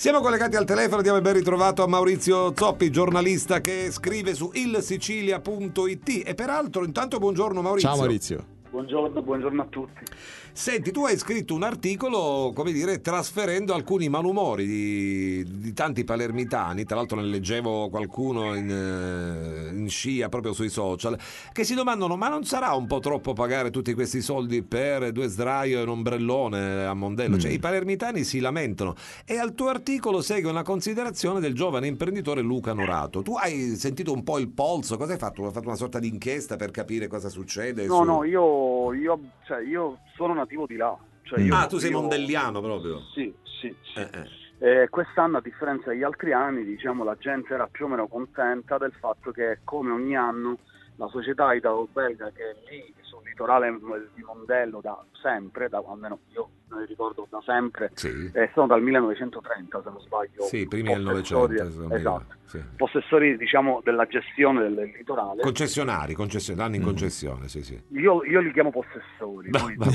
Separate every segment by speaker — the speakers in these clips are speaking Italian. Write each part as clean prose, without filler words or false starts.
Speaker 1: Siamo collegati al telefono, diamo il ben ritrovato a Maurizio Zoppi, giornalista che scrive su ilsicilia.it. E peraltro, intanto buongiorno Maurizio.
Speaker 2: Ciao Maurizio.
Speaker 3: Buongiorno a tutti.
Speaker 1: Senti, tu hai scritto un articolo, come dire, trasferendo alcuni malumori di tanti palermitani, tra l'altro ne leggevo qualcuno in scia proprio sui social, che si domandano: ma non sarà un po' troppo pagare tutti questi soldi per due sdraio e un ombrellone a Mondello? Cioè i palermitani si lamentano, e al tuo articolo segue una considerazione del giovane imprenditore Luca Norato. Tu hai sentito un po' il polso, cosa hai fatto? Hai fatto una sorta di inchiesta per capire cosa succede?
Speaker 3: No, io sono nativo di là.
Speaker 1: Tu sei mondelliano proprio?
Speaker 3: Sì. Quest'anno, a differenza degli altri anni, diciamo, la gente era più o meno contenta del fatto che, come ogni anno, la società italo-belga, che è lì sul litorale di Mondello da sempre, almeno io me ne ricordo da sempre,
Speaker 1: sì.
Speaker 3: Sono dal 1930, se non sbaglio.
Speaker 1: Sì, primi del Novecento.
Speaker 3: Esatto.
Speaker 1: Sì.
Speaker 3: Possessori, diciamo, della gestione del litorale.
Speaker 1: Concessionari, danno in concessione, sì.
Speaker 3: Io li chiamo possessori.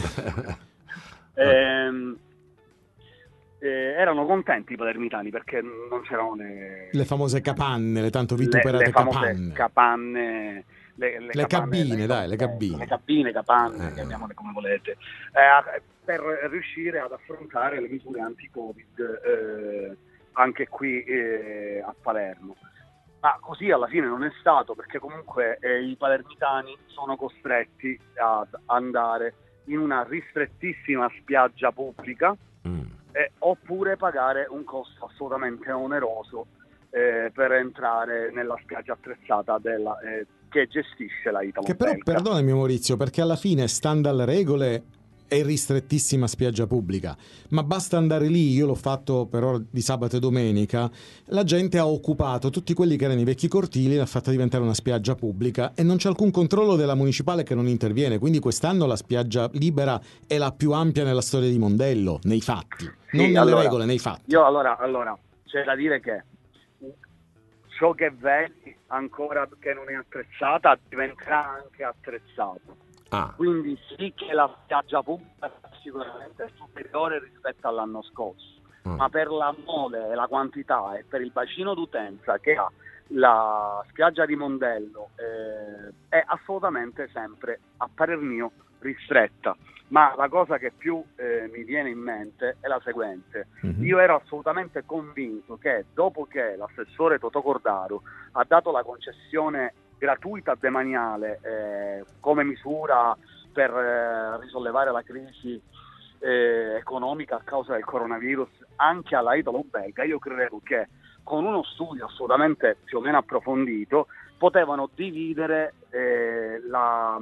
Speaker 3: Erano contenti i palermitani perché non c'erano
Speaker 2: le famose capanne, le tanto vituperate
Speaker 3: capanne.
Speaker 2: Le cabine, le
Speaker 3: capanne, chiamiamole come volete, per riuscire ad affrontare le misure anti-Covid anche qui a Palermo. Ma così alla fine non è stato, perché comunque i palermitani sono costretti ad andare in una ristrettissima spiaggia pubblica oppure pagare un costo assolutamente oneroso per entrare nella spiaggia attrezzata che gestisce la Italo-Belga.
Speaker 2: Che però, perdonami Maurizio, perché alla fine, stando alle regole, è ristrettissima spiaggia pubblica, ma basta andare lì. Io l'ho fatto per ore di sabato e domenica. La gente ha occupato tutti quelli che erano i vecchi cortili e l'ha fatta diventare una spiaggia pubblica, e non c'è alcun controllo della municipale che non interviene. Quindi quest'anno la spiaggia libera è la più ampia nella storia di Mondello, nei fatti, non nelle regole, nei fatti.
Speaker 3: Io allora c'è da dire che ciò che vedi ancora che non è attrezzata diventerà anche attrezzato. Quindi sì che la spiaggia pubblica sicuramente è superiore rispetto all'anno scorso, ma per la mole e la quantità e per il bacino d'utenza che ha la spiaggia di Mondello è assolutamente sempre, a parer mio, ristretta. Ma la cosa che più mi viene in mente è la seguente. Io ero assolutamente convinto che, dopo che l'assessore Totò Cordaro ha dato la concessione gratuita demaniale come misura per risollevare la crisi economica a causa del coronavirus anche alla Italo-Belga, io credevo che con uno studio assolutamente più o meno approfondito potevano dividere la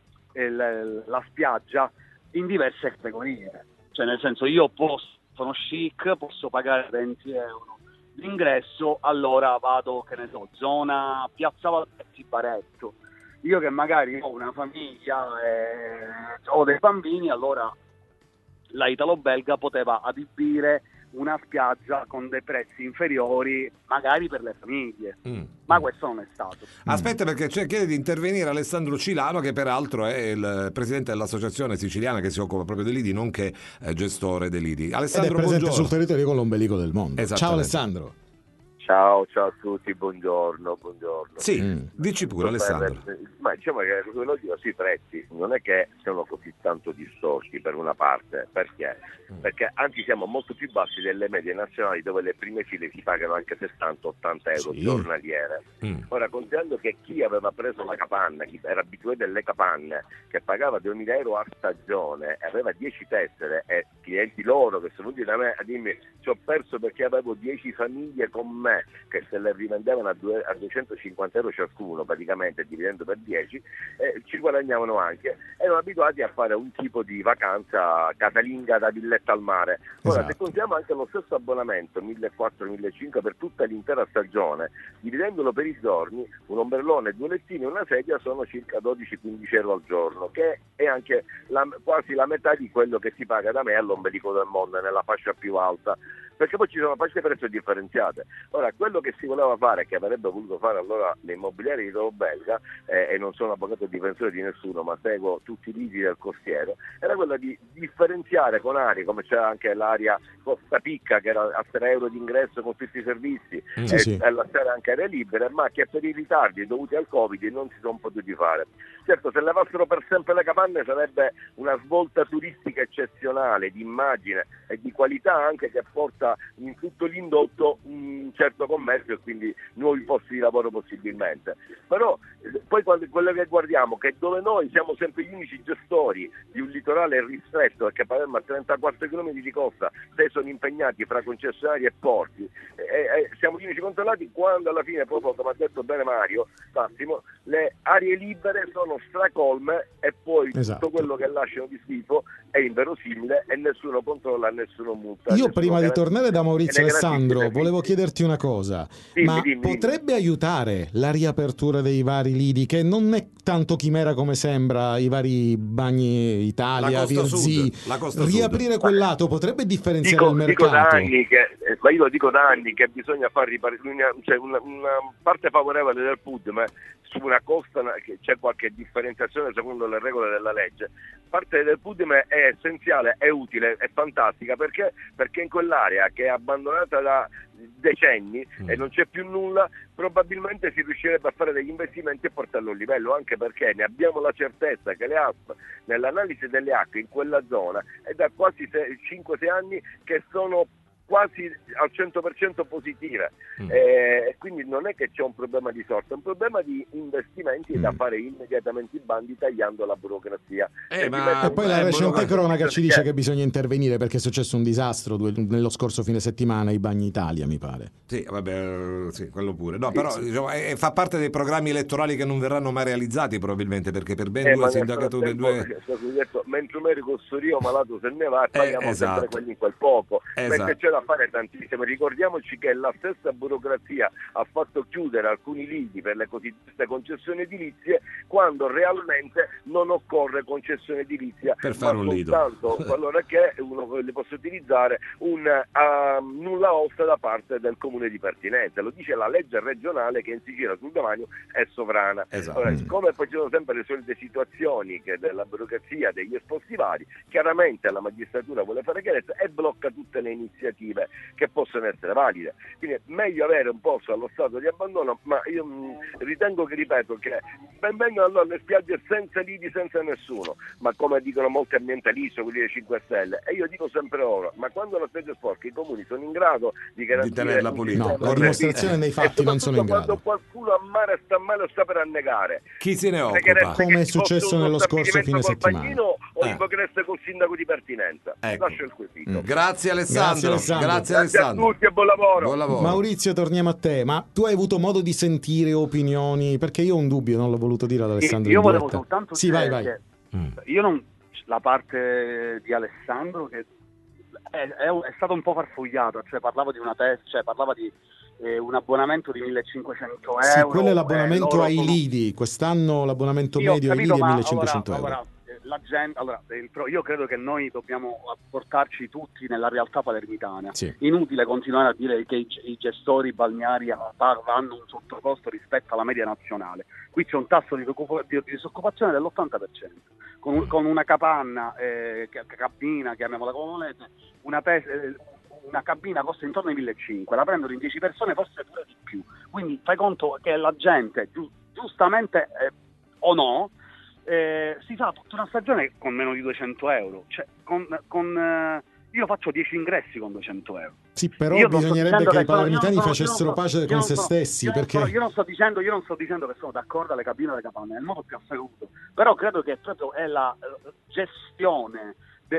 Speaker 3: spiaggia in diverse categorie. Cioè, nel senso, sono chic, posso pagare 20 euro l'ingresso, allora vado, che ne so, zona Piazza Valdetti, Baretto. Io che magari ho una famiglia ho dei bambini, allora la Italo-Belga poteva adibire una spiaggia con dei prezzi inferiori magari per le famiglie, ma questo non è stato.
Speaker 1: Aspetta, perché chiede di intervenire Alessandro Cilano, che peraltro è il presidente dell'associazione siciliana che si occupa proprio dei lidi, nonché gestore dei lidi. Alessandro,
Speaker 2: ed è presente
Speaker 1: buongiorno.
Speaker 2: sul territorio con l'ombelico del mondo. Ciao Alessandro.
Speaker 4: Ciao a tutti, buongiorno.
Speaker 1: Sì, dici pure Alessandro.
Speaker 4: Ma diciamo che logica sui prezzi non è che siano così tanto distorti, per una parte. Perché? Perché anzi siamo molto più bassi delle medie nazionali, dove le prime file si pagano anche 60-80 euro giornaliere. Ora, considerando che chi aveva preso la capanna, chi era abituato delle capanne, che pagava 2.000 euro a stagione e aveva 10 tessere, e clienti loro che sono venuti da me a dirmi: ci ho perso perché avevo 10 famiglie con me che se le rivendevano a 250 euro ciascuno, praticamente dividendo per 10, ci guadagnavano anche. Erano abituati a fare un tipo di vacanza casalinga da villetta al mare. Ora, se consiamo anche lo stesso abbonamento 1.400-1.500 per tutta l'intera stagione, dividendolo per i giorni, un ombrellone, 2 lettini e una sedia sono circa 12-15 euro al giorno, che è anche quasi la metà di quello che si paga da me all'ombelico del mondo, nella fascia più alta. perché poi ci sono fasce prezzo differenziate. Ora, quello che si voleva fare, che avrebbe voluto fare allora l'immobiliare italo-belga, e non sono avvocato difensore di nessuno, ma seguo tutti i liti del costiero, era quella di differenziare con aree, come c'era anche l'area Costa Picca, che era a 3 euro di ingresso con tutti i servizi, e lasciare anche aree libere, ma che per i ritardi dovuti al Covid non si sono potuti fare. Certo, se levassero per sempre le capanne sarebbe una svolta turistica eccezionale, di immagine e di qualità, anche che porta in tutto l'indotto un certo commercio e quindi nuovi posti di lavoro possibilmente. Però poi quello che guardiamo, che dove noi siamo sempre gli unici gestori di un litorale ristretto, perché Palermo a 34 km di costa, se sono impegnati fra concessionari e porti, siamo gli unici controllati, quando alla fine, proprio come ha detto bene Massimo, le aree libere sono stracolme e poi tutto quello che lasciano di schifo è inverosimile e nessuno controlla, nessuno multa.
Speaker 2: Io prima di tornare da Maurizio Alessandro volevo chiederti una cosa, dimmi. Potrebbe aiutare la riapertura dei vari lidi, che non è tanto chimera come sembra, i vari bagni Italia, Virzì, riaprire
Speaker 1: Sud.
Speaker 2: quel lato potrebbe differenziare il mercato?
Speaker 4: Io lo dico da anni che bisogna fare una parte favorevole del PUD, su una costa che c'è qualche differenziazione secondo le regole della legge. Parte del PUDM è essenziale, è utile, è fantastica, perché in quell'area che è abbandonata da decenni e non c'è più nulla, probabilmente si riuscirebbe a fare degli investimenti e portarlo a livello, anche perché ne abbiamo la certezza che le ASP nell'analisi delle acque in quella zona è da quasi 5-6 anni che sono quasi al 100% positive, quindi non è che c'è un problema di sorta, è un problema di investimenti da fare immediatamente i bandi tagliando la burocrazia.
Speaker 2: E poi la recente cronaca ci dice che bisogna intervenire perché è successo un disastro nello scorso fine settimana ai Bagni Italia, mi pare.
Speaker 1: Sì, vabbè, sì, quello pure. No, però diciamo, fa parte dei programmi elettorali che non verranno mai realizzati probabilmente, perché per ben due sindacature,
Speaker 4: mentre Merico Sorio malato se ne va e paghiamo sempre quelli in quel poco, perché c'è da fare tantissimo. Ricordiamoci che la stessa burocrazia ha fatto chiudere alcuni lidi per le cosiddette concessioni edilizie, quando realmente non occorre concessione edilizia
Speaker 1: per fare un lido,
Speaker 4: soltanto allora che uno li possa utilizzare un nulla osta da parte del comune di pertinenza. Lo dice la legge regionale, che in Sicilia sul demanio è sovrana. Allora, siccome poi ci sono sempre le solite situazioni che della burocrazia, degli esposti vari, chiaramente la magistratura vuole fare chiarezza e blocca tutte le iniziative che possono essere valide. Quindi è meglio avere un posto allo stato di abbandono, ma io ritengo che, ripeto, che ben vengano allora le spiagge senza lidi, senza nessuno, ma come dicono molti ambientalisti, quelli dei 5 Stelle, e io dico sempre ora, ma quando la spiaggia è sporca i comuni sono in grado di garantire
Speaker 1: tenerla pulita?
Speaker 2: No, la dimostrazione nei fatti non sono in grado.
Speaker 4: Quando qualcuno a mare sta male o sta per annegare,
Speaker 1: chi se ne occupa?
Speaker 2: Come è successo nello scorso fine settimana,
Speaker 4: o invochereste col sindaco di pertinenza. Lascio il quesito.
Speaker 1: Grazie Alessandro. Grazie
Speaker 4: a tutti e buon lavoro.
Speaker 1: Buon lavoro.
Speaker 2: Maurizio, torniamo a te. Ma tu hai avuto modo di sentire opinioni? Perché io ho un dubbio, non l'ho voluto dire ad Alessandro.
Speaker 3: Io volevo soltanto
Speaker 2: dire vai.
Speaker 3: Che io non, la parte di Alessandro che è stato un po' farfugliato, cioè parlava di una parlava di un abbonamento di 1.500 euro.
Speaker 2: Sì, quello è l'abbonamento ai lidi. Quest'anno l'abbonamento medio ai lidi è 1.500 euro.
Speaker 3: La gente, io credo che noi dobbiamo portarci tutti nella realtà palermitana.
Speaker 2: Sì.
Speaker 3: Inutile continuare a dire che i gestori balneari hanno un sottocosto rispetto alla media nazionale. Qui c'è un tasso di disoccupazione dell'80%, con una capanna, cabina, chiamiamola come volete, una cabina costa intorno ai 1.500, la prendono in 10 persone, forse pure di più. Quindi fai conto che la gente, giustamente o no, si fa tutta una stagione con meno di 200 euro. Cioè, io faccio 10 ingressi con 200 euro.
Speaker 2: Sì, però bisognerebbe che i palermitani facessero pace con se stessi. Io non sto dicendo
Speaker 3: che sono d'accordo alle cabine delle capanne, è il modo più assoluto. Però credo che proprio è la gestione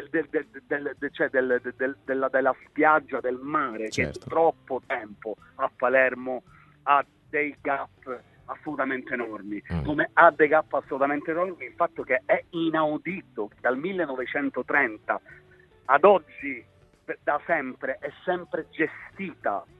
Speaker 3: della spiaggia, del mare,
Speaker 2: certo,
Speaker 3: che troppo tempo a Palermo ha dei gap assolutamente enormi, come ha dei gap assolutamente enormi il fatto che è inaudito che dal 1930 ad oggi da sempre è sempre gestita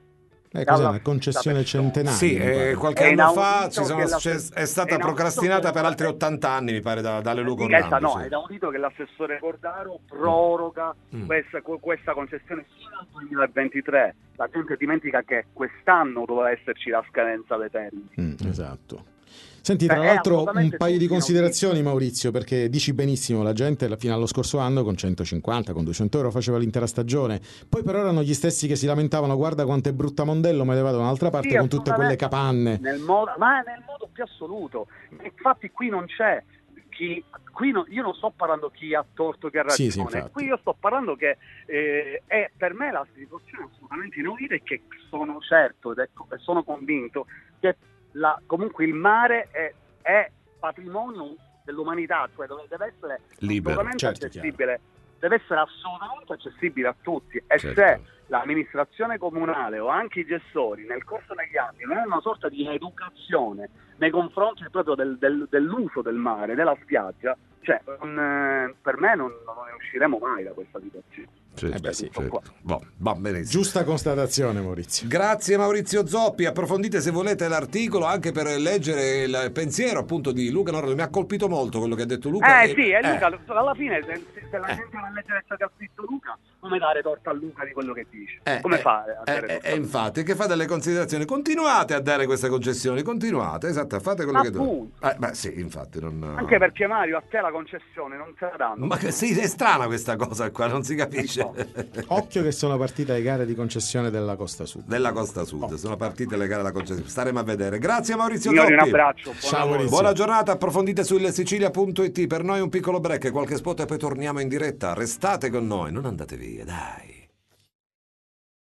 Speaker 2: Cos'è una concessione centenaria?
Speaker 1: Sì, qualche anno fa è stata procrastinata per altri 80 anni, mi pare, dalle Luca Orlando.
Speaker 3: No, è da un dito che l'assessore Cordaro proroga questa concessione fino al 2023. La gente dimentica che quest'anno doveva esserci la scadenza dei termini.
Speaker 2: Esatto. Senti, tra l'altro un paio di considerazioni, Maurizio, perché dici benissimo, la gente fino allo scorso anno con 150, con 200 euro faceva l'intera stagione, poi però erano gli stessi che si lamentavano: guarda quanto è brutta Mondello, me ne vado da un'altra parte, con tutte quelle capanne.
Speaker 3: Nel modo più assoluto. Infatti qui non c'è io non sto parlando chi ha torto, chi ha ragione, qui io sto parlando che è per me la situazione assolutamente inaudita, e che sono certo e sono convinto che comunque il mare è patrimonio dell'umanità, cioè deve essere
Speaker 1: libero,
Speaker 3: assolutamente accessibile, deve essere assolutamente accessibile a tutti, e se l'amministrazione comunale o anche i gestori nel corso degli anni non hanno una sorta di educazione nei confronti proprio dell'uso del mare, della spiaggia, cioè per me non ne usciremo mai da questa situazione.
Speaker 1: Certo. Va benissimo.
Speaker 2: Giusta constatazione, Maurizio.
Speaker 1: Grazie Maurizio Zoppi. Approfondite se volete l'articolo anche per leggere il pensiero appunto di Luca Norris. Mi ha colpito molto quello che ha detto Luca.
Speaker 3: Luca, alla fine se la gente va a leggere ciò che ha scritto Luca, come dare torta a Luca di quello che dice? Come fare a dare torta?
Speaker 1: Infatti, che fa delle considerazioni, continuate a dare queste concessioni, continuate, esatto, fate quello che dovete. Sì, infatti
Speaker 3: anche perché Mario, a te la concessione non te la danno.
Speaker 1: Ma è strana questa cosa qua, non si capisce.
Speaker 2: Occhio che sono partite le gare di concessione della Costa Sud.
Speaker 1: Sono partite le gare della concessione. Staremo a vedere. Grazie Maurizio
Speaker 3: Zoppi.
Speaker 1: Un
Speaker 3: abbraccio.
Speaker 2: Ciao Maurizio.
Speaker 1: Buona giornata, approfondite su ilsicilia.it. Per noi un piccolo break, qualche spot e poi torniamo in diretta. Restate con noi, non andate via, dai.